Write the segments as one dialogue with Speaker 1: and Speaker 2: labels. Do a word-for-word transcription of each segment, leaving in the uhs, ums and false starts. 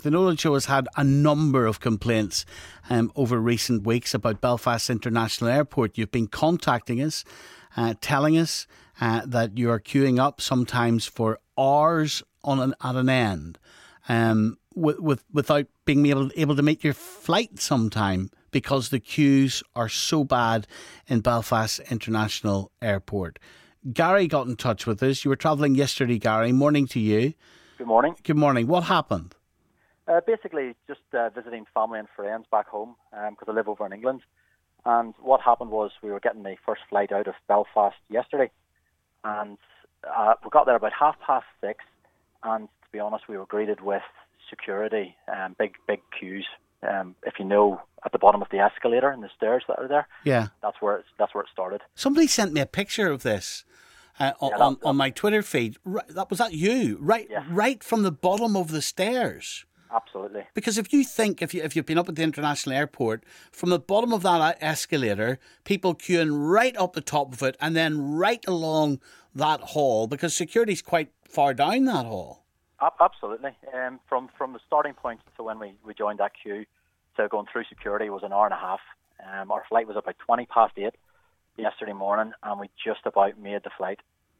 Speaker 1: The Nolan Show has had a number of complaints um, over recent weeks about Belfast International Airport. You've been contacting us, uh, telling us uh, that you are queuing up sometimes for hours on an, at an end, um, with, with without being able able to make your flight sometime because the queues are so bad in Belfast International Airport. Gary got in touch with us. You were travelling yesterday, Gary. Morning to you.
Speaker 2: Good morning.
Speaker 1: Good morning. What happened?
Speaker 2: Uh, basically, just uh, visiting family and friends back home because um, I live over in England. And what happened was we were getting the first flight out of Belfast yesterday. And uh, we got there about half past six. And to be honest, we were greeted with security, um, big, big queues. Um, if you know, at the bottom of the escalator and the stairs that are there,
Speaker 1: yeah,
Speaker 2: that's where it's, that's where it started.
Speaker 1: Somebody sent me a picture of this uh, on,
Speaker 2: yeah, that,
Speaker 1: on, on my Twitter feed. Right, that was that you, right?
Speaker 2: Yeah.
Speaker 1: Right from the bottom of the stairs.
Speaker 2: Absolutely.
Speaker 1: Because if you think, if you if you've been up at the international airport, from the bottom of that escalator, people queuing right up the top of it, and then right along that hall, because security's quite far down that hall.
Speaker 2: Absolutely. Um, from from the starting point to when we, we joined that queue to going through security was an hour and a half. Um, our flight was about twenty past eight yesterday morning, and we just about made the flight.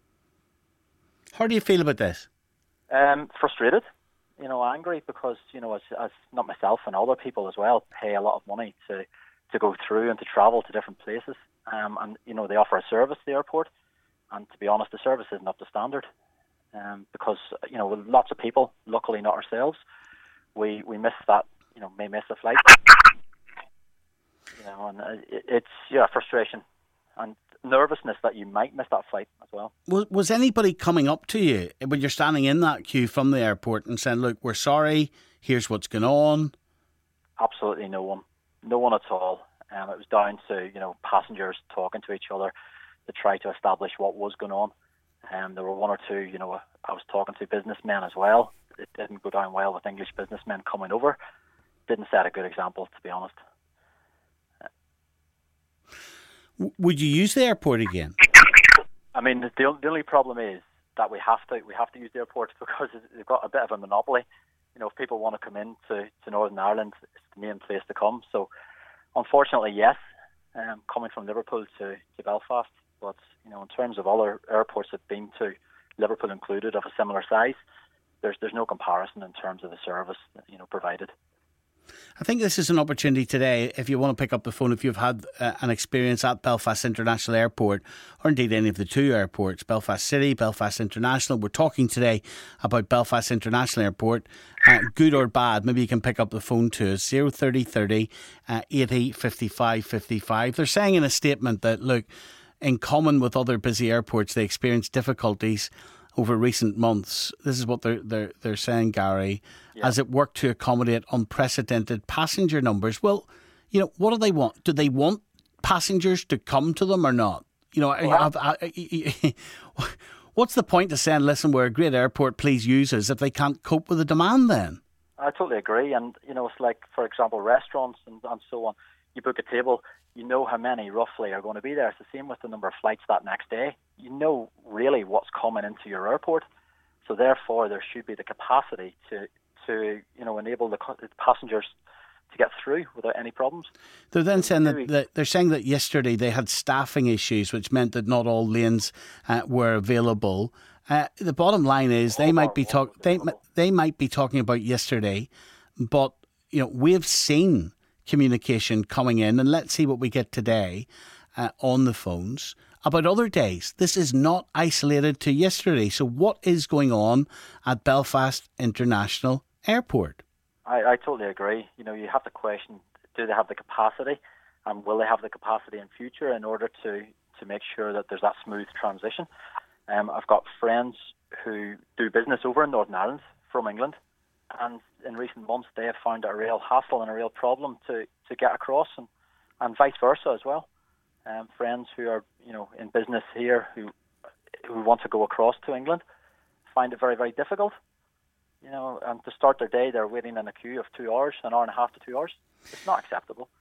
Speaker 1: How do you feel about this?
Speaker 2: Um, frustrated, you know, angry because, you know, as, as not myself and other people as well pay a lot of money to, to go through and to travel to different places. Um, and, you know, they offer a service at the airport, and to be honest, the service isn't up to standard. Um, because, you know, with lots of people, luckily not ourselves, we, we miss that, you know, may miss a flight. You know, and it, it's, yeah, frustration and nervousness that you might miss that flight as well.
Speaker 1: Was, was anybody coming up to you when you're standing in that queue from the airport and saying, look, we're sorry, here's what's going on?
Speaker 2: Absolutely no one. No one at all. Um, it was down to, you know, passengers talking to each other to try to establish what was going on. Um, there were one or two, you know, I was talking to businessmen as well. It didn't go down well with English businessmen coming over. Didn't set a good example, to be honest.
Speaker 1: Would you use the airport again?
Speaker 2: I mean, the, the only problem is that we have to we have to use the airport because they've got a bit of a monopoly. You know, if people want to come in to, to Northern Ireland, it's the main place to come. So, unfortunately, yes, um, coming from Liverpool to, to Belfast. But, you know, in terms of other airports I've been to, Liverpool included, of a similar size, there's there's no comparison in terms of the service, you know, provided.
Speaker 1: I think this is an opportunity today, if you want to pick up the phone, if you've had uh, an experience at Belfast International Airport, or indeed any of the two airports, Belfast City, Belfast International. We're talking today about Belfast International Airport, uh, good or bad. Maybe you can pick up the phone to us, zero thirty thirty, uh, eighty, fifty-five, fifty-five. They're saying in a statement that, look, in common with other busy airports, they experience difficulties over recent months. This is what they're they're they're saying, Gary, yeah. As it worked to accommodate unprecedented passenger numbers. Well, you know, what do they want? Do they want passengers to come to them or not? You know, well, I've, I, I, I, what's the point of saying, listen, we're a great airport, please use us, if they can't cope with the demand then?
Speaker 2: I totally agree. And, you know, it's like, for example, restaurants and, and so on. You book a table, you know how many roughly are going to be there. It's the same with the number of flights that next day. You know really what's coming into your airport. So therefore, there should be the capacity to, to you know, enable the passengers to get through without any problems.
Speaker 1: They're then saying that, that they're saying that yesterday they had staffing issues, which meant that not all lanes uh, were available. Uh, the bottom line is they might be talk they they might be talking about yesterday, but you know we've seen communication coming in, and let's see what we get today uh, on the phones about other days. This is not isolated to yesterday. So what is going on at Belfast International Airport?
Speaker 2: I, I totally agree. You know, you have to question, do they have the capacity, and will they have the capacity in future in order to, to make sure that there's that smooth transition? Um, I've got friends who do business over in Northern Ireland from England, and in recent months they have found it a real hassle and a real problem to, to get across, and, and vice versa as well. Um, friends who are, you know, in business here who who want to go across to England find it very, very difficult. You know, and to start their day, they're waiting in a queue of two hours, an hour and a half to two hours. It's not acceptable.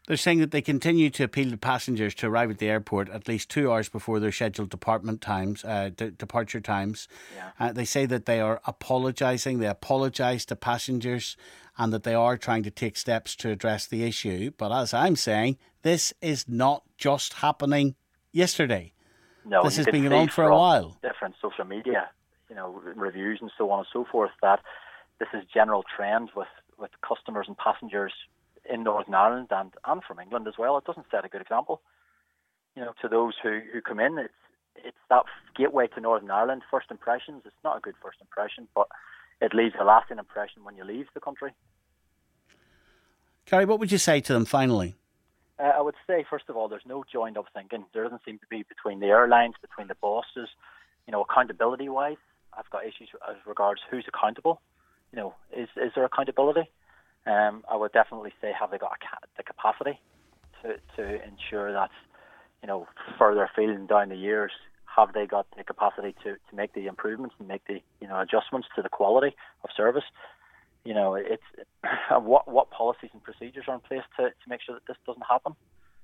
Speaker 1: They're saying that they continue to appeal to passengers to arrive at the airport at least two hours before their scheduled department times, uh, de- departure times.
Speaker 2: Yeah.
Speaker 1: Uh, they say that they are apologising. They apologise to passengers and that they are trying to take steps to address the issue. But as I'm saying, this is not just happening yesterday.
Speaker 2: No,
Speaker 1: this
Speaker 2: you
Speaker 1: has
Speaker 2: can
Speaker 1: been
Speaker 2: see
Speaker 1: going on for a
Speaker 2: from
Speaker 1: while.
Speaker 2: Different social media, you know, reviews and so on and so forth, that this is general trend with, with customers and passengers in Northern Ireland and, and from England as well. It doesn't set a good example. You know, to those who, who come in, it's it's that gateway to Northern Ireland. First impressions, it's not a good first impression, but it leaves a lasting impression when you leave the country.
Speaker 1: Gary, what would you say to them finally?
Speaker 2: Uh, I would say, first of all, there's no joined up thinking. There doesn't seem to be between the airlines, between the bosses. You know, accountability-wise, I've got issues as regards who's accountable. You know, is is there accountability? Um, I would definitely say, have they got a ca- the capacity to, to ensure that, you know, further afield and down the years, have they got the capacity to, to make the improvements and make the, you know, adjustments to the quality of service? You know, it's what what policies and procedures are in place to, to make sure that this doesn't happen.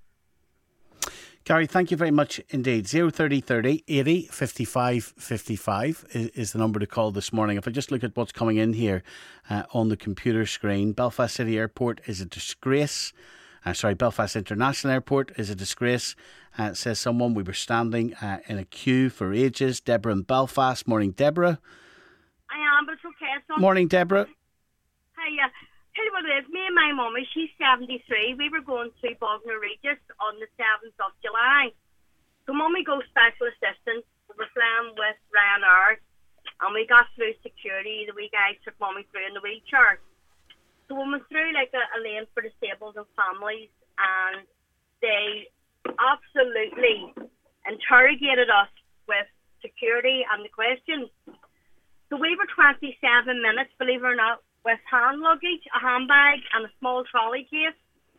Speaker 1: Gary, thank you very much indeed. zero thirty thirty eighty fifty-five fifty-five is, is the number to call this morning. If I just look at what's coming in here uh, on the computer screen, Belfast City Airport is a disgrace. Uh, sorry, Belfast International Airport is a disgrace. Uh, says someone. We were standing uh, in a queue for ages. Deborah in Belfast. Morning, Deborah.
Speaker 3: I am, but it's okay. It's not...
Speaker 1: Morning, Deborah.
Speaker 3: Hiya. Tell you what it is, me and my mummy, she's seventy-three. We were going to Bognor Regis on the seventh of July. So mummy goes special assistant. We were flying with Ryanair, and we got through security. The wee guys took mummy through in the wheelchair. So we went through like a, a lane for disabled and families, and they absolutely interrogated us with security and the questions. So we were twenty-seven minutes, believe it or not, with hand luggage, a handbag and a small trolley case.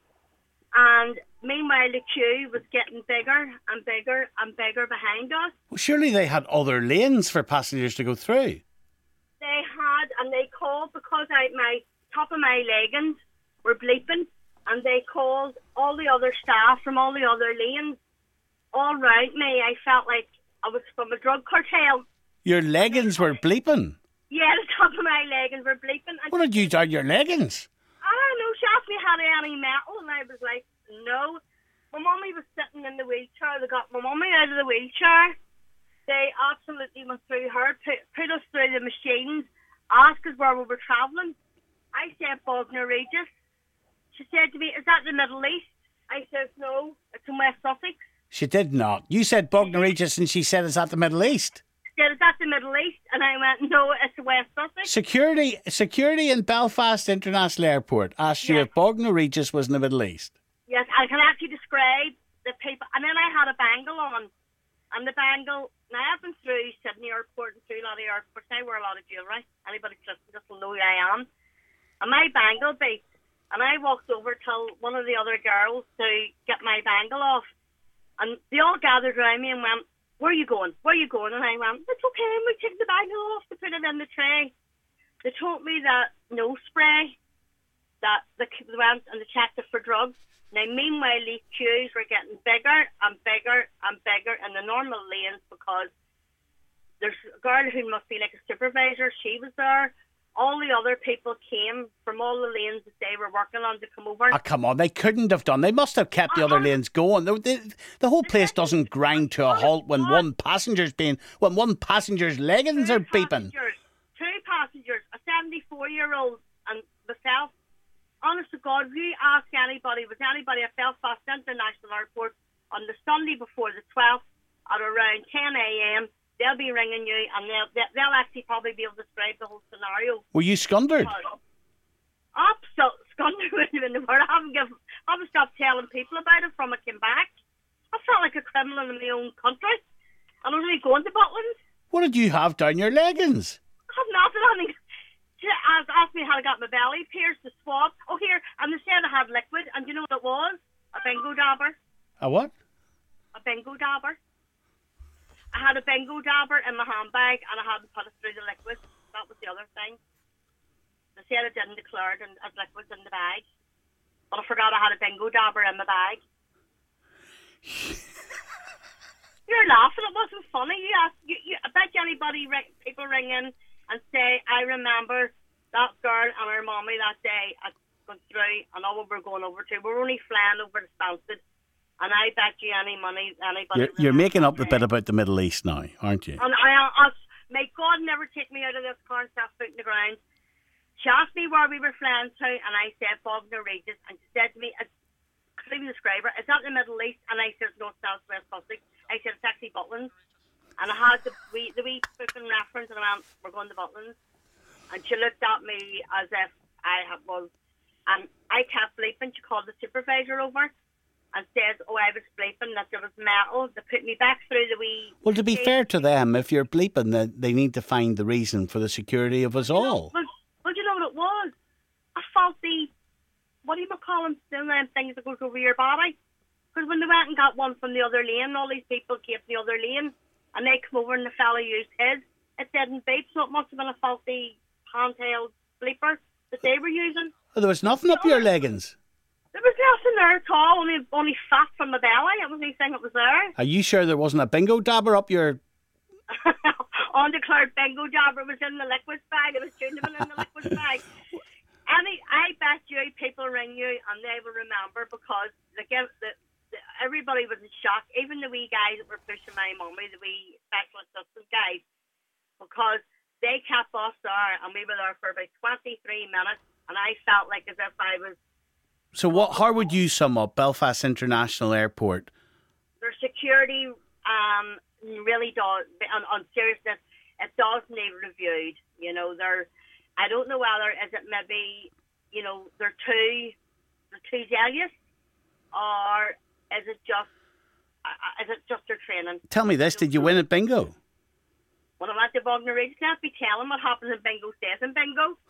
Speaker 3: And meanwhile the queue was getting bigger and bigger and bigger behind us.
Speaker 1: Well, surely they had other lanes for passengers to go through.
Speaker 3: They had, and they called because I, my top of my leggings were bleeping, and they called all the other staff from all the other lanes all round me. I felt like I was from a drug cartel.
Speaker 1: Your leggings were bleeping?
Speaker 3: Yeah, the top of my leggings were bleeping. And
Speaker 1: what did you do your leggings?
Speaker 3: I don't know. She asked me had I any metal, and I was like, no. My mummy was sitting in the wheelchair. They got my mummy out of the wheelchair. They absolutely went through her, put, put us through the machines, asked us where we were travelling. I said Bognor Regis. She said to me, is that the Middle East? I said, no, it's in West Sussex.
Speaker 1: She did not. You said Bognor Regis and she said, is that the Middle East?
Speaker 3: She said, is that the Middle East? And I went, no, it's West Sussex.
Speaker 1: Security security in Belfast International Airport asked you
Speaker 3: yes.
Speaker 1: if Bognor Regis was in the Middle East.
Speaker 3: Yes, I can actually describe the people. And then I had a bangle on. And the bangle, now I've been through Sydney Airport and through a lot of airports. I wear a lot of jewellery. Anybody just, just will know who I am. And my bangle beat. And I walked over to one of the other girls to get my bangle off. And they all gathered around me and went, where are you going? Where are you going? And I went, it's okay, we take the bangle off to put it in the tray. They told me that nose spray, that they went and they checked it for drugs. Now, meanwhile, these queues were getting bigger and bigger and bigger in the normal lanes because there's a girl who must be like a supervisor. She was there. All the other people came from all the lanes that they were working on to come over.
Speaker 1: Oh, come on, they couldn't have done. They must have kept the other lanes going. The, the, the whole place doesn't grind to a halt when one passenger's being, when one passenger's leggings are beeping.
Speaker 3: Two passengers, a seventy-four-year-old and myself. Honest to God, if you ask anybody, was anybody at Belfast International Airport on the Sunday before the twelfth at around ten a.m., they'll be ringing you and they'll, they'll actually probably be able to describe the whole scenario.
Speaker 1: Were you scundered?
Speaker 3: Absolutely scundered in the word. I haven't, give, I haven't stopped telling people about it from I came back. I felt like a criminal in my own country. And I was only going to Butlins.
Speaker 1: What did you have down your leggings?
Speaker 3: I have nothing. I think she asked me how I got my belly pierced, the swab. Oh, here. And they said I had liquid. And do you know what it was? A bingo dabber.
Speaker 1: A what?
Speaker 3: A bingo dabber. I had a bingo dabber in my handbag and I hadn't put it through the liquid. That was the other thing. They said I didn't declare it as liquids in the bag. but I forgot I had a bingo dabber in my bag. You're laughing. It wasn't funny. You ask, you, you, I bet you anybody, ring, people ring in and say, I remember that girl and her mommy that day at going through, and all we were going over to. We were only flying over to Stansted, and I bet you any money, anybody.
Speaker 1: You're, you're making up a bit about the Middle East now, aren't you?
Speaker 3: And I, I, may God never take me out of this car and stop foot in the ground. She asked me where we were flying to, and I said Bognor Regis, and she said to me, I couldn't even describe her, is that the Middle East? And I said, no, it's South West Sussex. I said, it's actually Butlins. And I had the wee, the wee booking reference, and I went, we're going to Butlins. And she looked at me as if I was, and I kept bleeping. She called the supervisor over and said, oh, I was bleeping, that there was metal. They put me back through the wee...
Speaker 1: Well, to be fair to them, if you're bleeping, they, they need to find the reason for the security of us all.
Speaker 3: Well, well, you know what it was? A faulty, what do you call them, them things that goes over your body? Because when they went and got one from the other lane, all these people came from the other lane, and they come over and the fella used his. It didn't beep, so it must have been a faulty handheld bleeper that they were using.
Speaker 1: Oh, there was nothing up your leggings.
Speaker 3: There was nothing there at all, only, only fat from the belly. It was the only thing that was there.
Speaker 1: Are you sure there wasn't a bingo dabber up your...
Speaker 3: Undeclared bingo dabber was in the liquids bag. It was tunable in the liquids bag. Any, I bet you people ring you and they will remember, because they give, the, the, everybody was in shock, even the wee guys that were pushing my mummy, the wee special assistant guys, because they kept us there and we were there for about twenty-three minutes, and I felt like as if I was...
Speaker 1: So what? How would you sum up Belfast International Airport?
Speaker 3: Their security um, really does, on, on seriousness, it does need reviewed. You know, they're, I don't know whether, is it maybe, you know, they're too, they're too zealous, or is it just, uh, is it just their training?
Speaker 1: Tell me this, did you win at bingo?
Speaker 3: When I'm at the Bognor Regis, can't be telling what happens in bingo stays in bingo.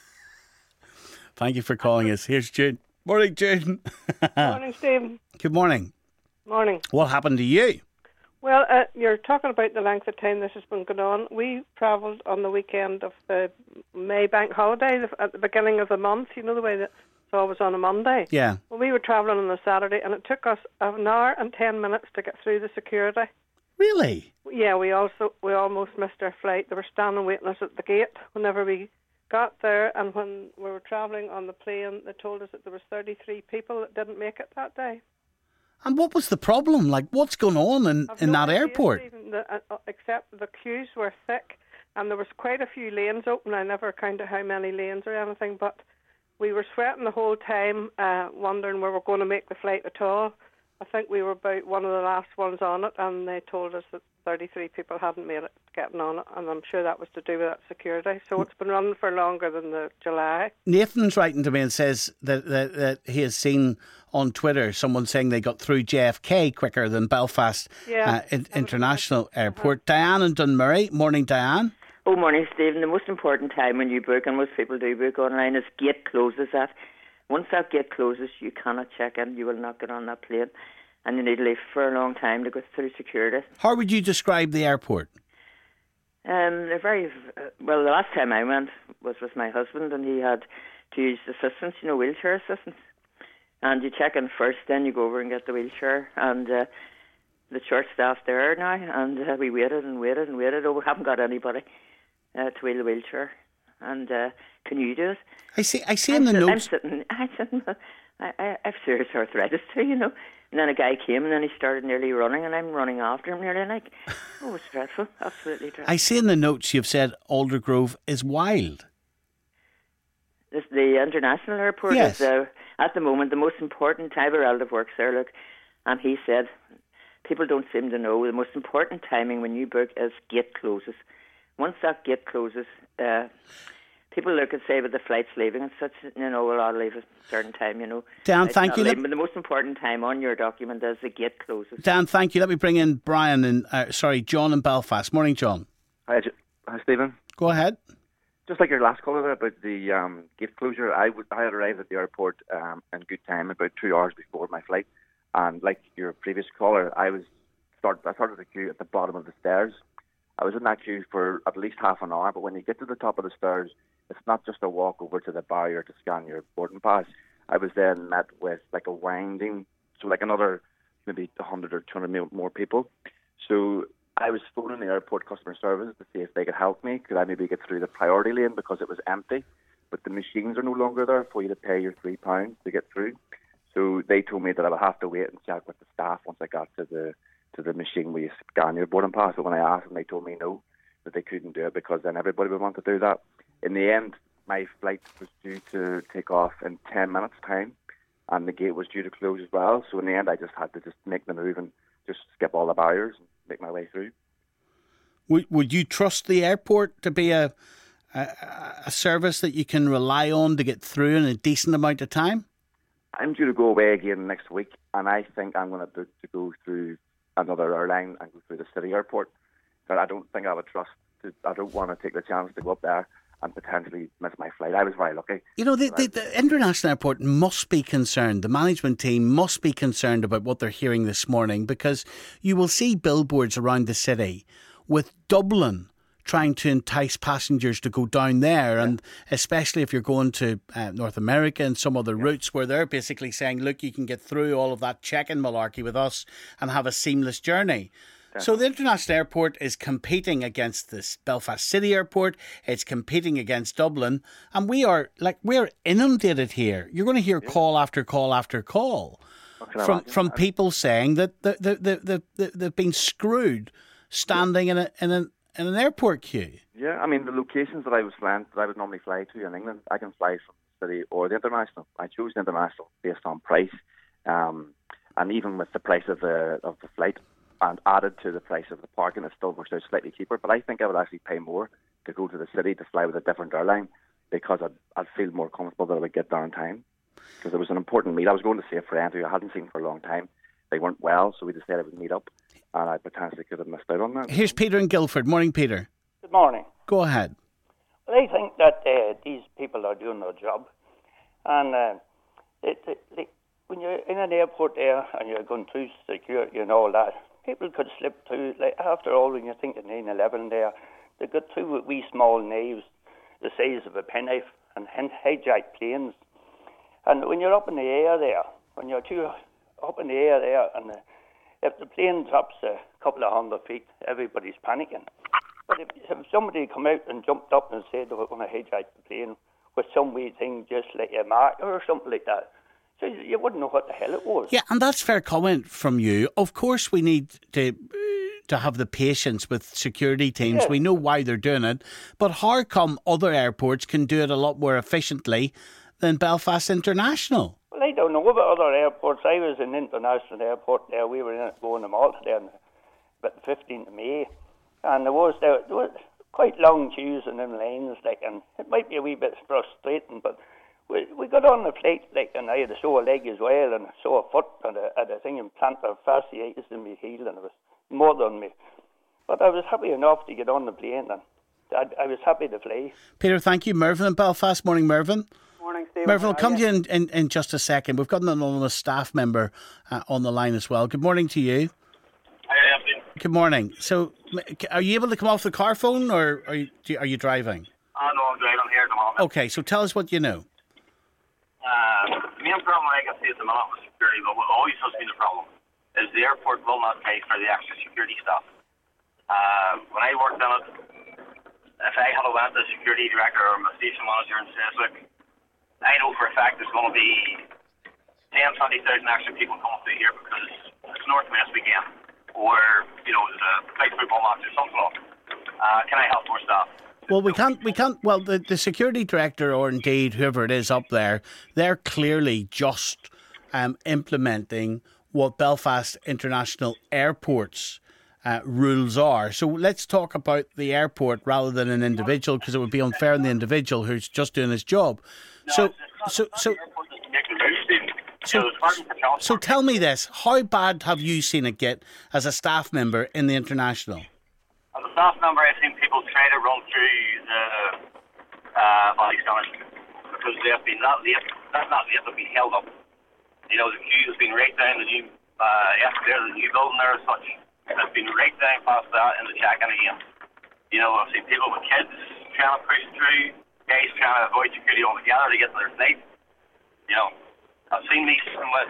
Speaker 1: Thank you for calling us. Here's June. Morning, June.
Speaker 4: Morning, Stephen.
Speaker 1: Good morning.
Speaker 4: Morning.
Speaker 1: What happened to you?
Speaker 4: Well, uh, you're talking about the length of time this has been going on. We travelled on the weekend of the May bank holiday at the beginning of the month. You know the way that it's always on a Monday?
Speaker 1: Yeah.
Speaker 4: Well, we were travelling on a Saturday, and it took us an hour and ten minutes to get through the security.
Speaker 1: Really?
Speaker 4: Yeah, we also we almost missed our flight. They were standing waiting us at the gate whenever we got there, and when we were travelling on the plane, they told us that there was thirty-three people that didn't make it that day.
Speaker 1: And what was the problem? Like, what's going on in, in
Speaker 4: no
Speaker 1: that airport?
Speaker 4: Even the, uh, except the queues were thick, and there was quite a few lanes open. I never counted how many lanes or anything, but we were sweating the whole time, uh, wondering where we were going to make the flight at all. I think we were about one of the last ones on it, and they told us that thirty-three people hadn't made it getting on it, and I'm sure that was to do with that security. So it's been running for longer than the July.
Speaker 1: Nathan's writing to me and says that, that, that he has seen on Twitter someone saying they got through J F K quicker than Belfast
Speaker 4: yeah,
Speaker 1: uh, International Airport. Uh-huh. Diane in Dunmurray. Morning, Diane.
Speaker 5: Oh, morning, Stephen. The most important time when you book, and most people do book online, is gate closes at. Once that gate closes, you cannot check in. You will not get on that plane. And you need to leave for a long time to go through security.
Speaker 1: How would you describe the airport?
Speaker 5: Um, they're very... Uh, well, the last time I went was with my husband, and he had to use assistants, you know, wheelchair assistants. And you check in first, then you go over and get the wheelchair. And uh, the church staff there now, and uh, we waited and waited and waited. Oh, we haven't got anybody uh, to wheel the wheelchair. And uh, can you do it?
Speaker 1: I see. I see
Speaker 5: I'm
Speaker 1: in the
Speaker 5: sit,
Speaker 1: notes.
Speaker 5: I'm sitting. I'm sitting. I, I, I have serious arthritis too, you know. And then a guy came, and then he started nearly running, and I'm running after him nearly. Like, oh, it's dreadful, absolutely dreadful.
Speaker 1: I see in the notes you've said Aldergrove is wild.
Speaker 5: This, the international airport
Speaker 1: yes.
Speaker 5: is uh, at the moment the most important. I have a relative works there, look, and he said people don't seem to know the most important timing when you book is gate closes. Once that gate closes, uh, people look and say, but the flight's leaving and such, you know, well, I'll leave at a certain time, you know.
Speaker 1: Dan,
Speaker 5: it's
Speaker 1: thank you.
Speaker 5: Leaving, but the most important time on your document is the gate closes.
Speaker 1: Dan, thank you. Let me bring in Brian and, uh, sorry, John in Belfast. Morning, John.
Speaker 6: Hi, Hi Stephen.
Speaker 1: Go ahead.
Speaker 6: Just like your last caller about the um, gate closure, I, would, I had arrived at the airport um, in good time, about two hours before my flight. And like your previous caller, I was start, I started the queue at the bottom of the stairs. I was in that queue for at least half an hour, but when you get to the top of the stairs, it's not just a walk over to the barrier to scan your boarding pass. I was then met with like a winding, so like another maybe one hundred or two hundred more people. So I was phoning the airport customer service to see if they could help me. Could I maybe get through the priority lane because it was empty? But the machines are no longer there for you to pay your three pounds to get through. So they told me that I would have to wait and check with the staff once I got to the to the machine where you scan your boarding pass. So when I asked them, they told me no, that they couldn't do it because then everybody would want to do that. In the end, my flight was due to take off in ten minutes' time, and the gate was due to close as well. So in the end, I just had to just make the move and just skip all the barriers and make my way through.
Speaker 1: Would Would you trust the airport to be a, a a service that you can rely on to get through in a decent amount of time?
Speaker 6: I'm due to go away again next week, and I think I'm going to book to go through another airline and go through the city airport. But I don't think I would trust. To, I don't want to take the chance to go up there and potentially miss my flight. I was very lucky.
Speaker 1: You know, the, the, the international airport must be concerned. The management team must be concerned about what they're hearing this morning, because you will see billboards around the city with Dublin trying to entice passengers to go down there, yeah. and especially if you're going to uh, North America and some other yeah. routes where they're basically saying, look, you can get through all of that check-in malarkey with us and have a seamless journey. Definitely. So the international airport is competing against this Belfast City Airport, it's competing against Dublin, and we are like we're inundated here. You're going to hear yeah. call after call after call from from people saying that the, the, the, the, the, they've been screwed standing yeah. in a in an in an airport queue.
Speaker 6: Yeah, I mean, the locations that I was flying, that I would normally fly to in England, I can fly from the city or the international. I chose the international based on price, um, and even with the price of the of the flight and added to the price of the parking, it still works out slightly cheaper. But I think I would actually pay more to go to the city to fly with a different airline, because I'd, I'd feel more comfortable that I would get there in time. Because it was an important meet. I was going to see a friend who I hadn't seen for a long time. They weren't well, so we decided we'd meet up, and I potentially could have missed out on that.
Speaker 1: Here's Peter in Guildford. Morning, Peter.
Speaker 7: Good morning.
Speaker 1: Go ahead.
Speaker 7: Well, I think that uh, these people are doing their job. And uh, they, they, they, when you're in an airport there and you're going through security and all that, people could slip through. Like, after all, when you think of nine eleven there, they got through with wee small knives the size of a penknife and hijack planes. And when you're up in the air there, when you're too up in the air there, and the, if the plane drops a couple of hundred feet, everybody's panicking. But if, if somebody come out and jumped up and said they were going to hijack the plane with some wee thing just like a marker or something like that, so you wouldn't know what the hell it was.
Speaker 1: Yeah, and that's fair comment from you. Of course we need to to have the patience with security teams. Yeah. We know why they're doing it. But how come other airports can do it a lot more efficiently than Belfast International?
Speaker 7: Well, I don't know about other airports. I was in International Airport there. We were in it going to Malta there on about the fifteenth of May. And there was, there, there was quite long queues in them lanes, like, and it might be a wee bit frustrating, but we we got on the flight, like, and I had to sew a leg as well, and sew a foot, and a, and a thing implanted fasciitis in my heel, and it was more than me. But I was happy enough to get on the plane, and I, I was happy to fly.
Speaker 1: Peter, thank you. Mervyn in Belfast. Morning, Mervyn.
Speaker 7: Morning, Stephen.
Speaker 1: Mervyn, I'll come to you in, in, in just a second. We've got an anonymous staff member uh, on the line as well. Good morning to you. Good morning. So, are you able to come off the car phone, or are you, are you driving?
Speaker 8: Oh, no, I'm driving here at the moment.
Speaker 1: Okay, so tell us what you know.
Speaker 8: Uh, the main problem I can see at the moment with security, but what always has been a problem, is the airport will not pay for the extra security staff. Uh, when I worked on it, if I had a went to the security director or a station manager and says, look, I know for a fact there's going to be ten, twenty thousand extra people coming through here because it's North West weekend, or, you know, there's a big football match or something like that. Uh, can I help more staff?
Speaker 1: Well, we can't, we can't, well, the, the security director, or indeed whoever it is up there, they're clearly just um, implementing what Belfast International Airport's uh, rules are. So let's talk about the airport rather than an individual, because it would be unfair on the individual who's just doing his job. So, so, so, so, so tell me this, how bad have you seen it get as a staff member in the International?
Speaker 8: As a staff member, I've seen people try to run through the uh, body scanners because they have been not late. That's not late, they've been held up. You know, the queue has been right down the new, uh, yes, there's a new building there as such. It's been right down past that in the check-in again. You know, I've seen people with kids trying to push through, guys trying to avoid security altogether to get to their flight. You know, I've seen me with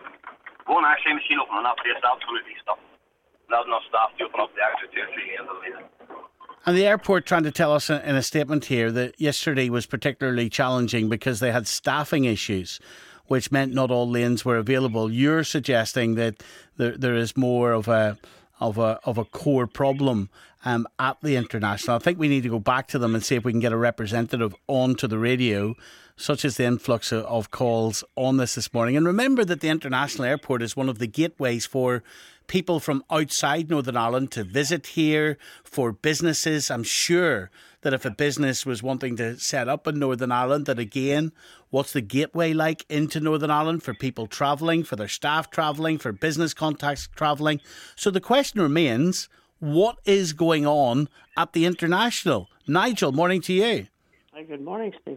Speaker 8: one X-ray machine open and that place absolutely stuck. Not enough staff to open up the extra two or three lanes of the lane.
Speaker 1: And the airport trying to tell us in a statement here that yesterday was particularly challenging because they had staffing issues, which meant not all lanes were available. You're suggesting that there there is more of a of a of a core problem um, at the International. I think we need to go back to them and see if we can get a representative onto the radio, such as the influx of, of calls on this this morning. And remember that the International Airport is one of the gateways for people from outside Northern Ireland to visit here, for businesses. I'm sure that if a business was wanting to set up in Northern Ireland, that again, what's the gateway like into Northern Ireland for people travelling, for their staff travelling, for business contacts travelling? So the question remains, what is going on at the International? Nigel, morning to you.
Speaker 9: Hi, good morning, Steve.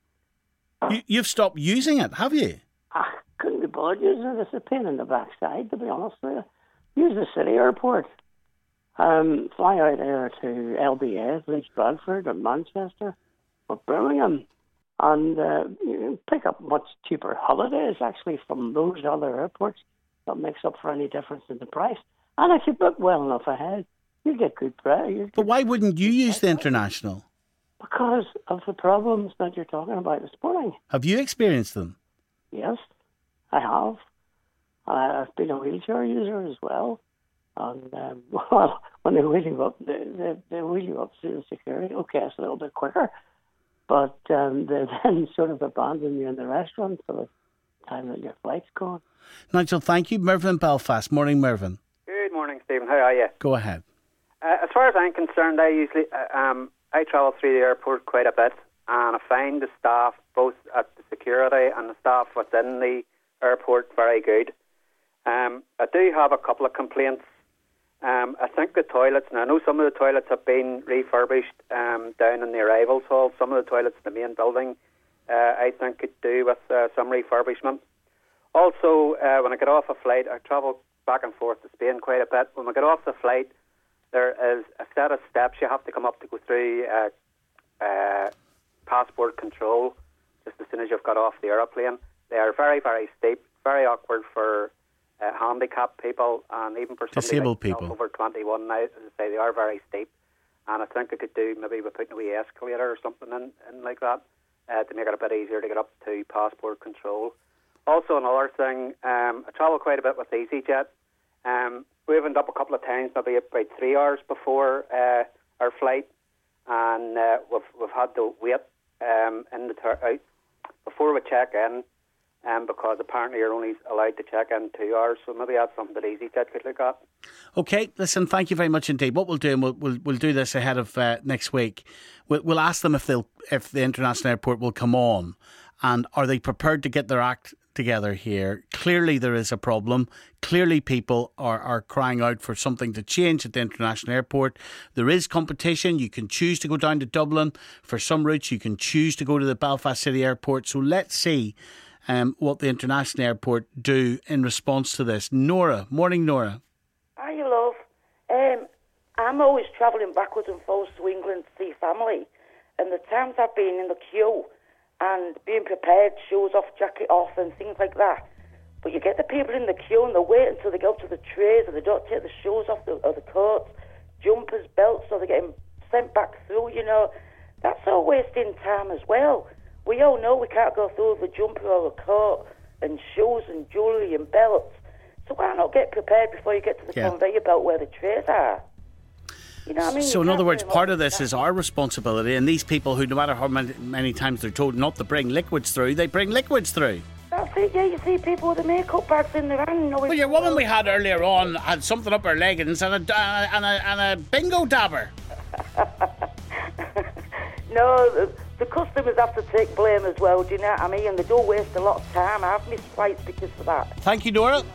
Speaker 1: you you've stopped using it, have you?
Speaker 9: I couldn't be bothered using it. It's a pain in the backside, to be honest with you. Use the city airport. Um, fly out there to L B A, Leeds Bradford, or Manchester, or Birmingham, and uh, you can pick up much cheaper holidays actually from those other airports. That makes up for any difference in the price. And if you book well enough ahead, you get good price.
Speaker 1: But why wouldn't you use the International?
Speaker 9: Because of the problems that you're talking about this morning.
Speaker 1: Have you experienced them?
Speaker 9: Yes, I have. Uh, I've been a wheelchair user as well. And, um, well, when they wheel you up, they, they, they wheel you up through the security. Okay, it's a little bit quicker. But um, they then sort of abandon you in the restaurant for the time that your flight's gone.
Speaker 1: Nigel, thank you. Mervyn, Belfast. Morning, Mervyn.
Speaker 10: Good morning, Stephen. How are you?
Speaker 1: Go ahead.
Speaker 10: Uh, as far as I'm concerned, I usually uh, um, I travel through the airport quite a bit, and I find the staff, both at the security and the staff within the airport, very good. Um, I do have a couple of complaints. Um, I think the toilets, and I know some of the toilets have been refurbished um, down in the arrivals hall. Some of the toilets in the main building, uh, I think, could do with uh, some refurbishment. Also, uh, when I get off a flight, I travel back and forth to Spain quite a bit. When I get off the flight, there is a set of steps you have to come up to go through uh, uh, passport control just as soon as you've got off the aeroplane. They are very, very steep, very awkward for uh, handicapped people and even for somebody
Speaker 1: disabled
Speaker 10: like,
Speaker 1: people
Speaker 10: you know, over twenty-one now. As I say, they are very steep, and I think I could do maybe with putting a wee escalator or something in, in like that uh, to make it a bit easier to get up to passport control. Also, another thing, um, I travel quite a bit with EasyJet. Um, we've ended up a couple of times, maybe about three hours before uh, our flight, and uh, we've we've had to wait um, in the ter- out before we check in, um, because apparently you're only allowed to check in two hours. So maybe that's something that EasyJet could look at.
Speaker 1: Okay, listen, thank you very much indeed. What we'll do, and we'll we'll, we'll do this ahead of uh, next week. We'll, we'll ask them if they'll if the International Airport will come on, and are they prepared to get their act together here. Clearly there is a problem. Clearly people are, are crying out for something to change at the International Airport. There is competition. You can choose to go down to Dublin. For some routes you can choose to go to the Belfast City Airport. So let's see um, what the International Airport do in response to this. Nora. Morning, Nora.
Speaker 11: Hi, love. Um, I'm always travelling backwards and forwards to England to see family. And the times I've been in the queue and being prepared, shoes off, jacket off, and things like that. But you get the people in the queue and they wait until they go up to the trays, and they don't take the shoes off the, or the coats, jumpers, belts, so they're getting sent back through, you know. That's all wasting time as well. We all know we can't go through with a jumper or a coat and shoes and jewellery and belts. So why not get prepared before you get to the yeah. conveyor belt where the trays are? You know what I mean?
Speaker 1: So in other words, part of this is our responsibility, and these people who, no matter how many, many times they're told not to bring liquids through, they bring liquids through.
Speaker 11: That's it, yeah, you see people with the makeup bags in their hand.
Speaker 1: Well, your woman we had earlier on had something up her leggings and a, uh, and a, and a bingo dabber.
Speaker 11: No, the, the customers have to take blame as well, do you know what I mean? And they do waste a lot of time. I've missed flights because of that.
Speaker 1: Thank you, Nora.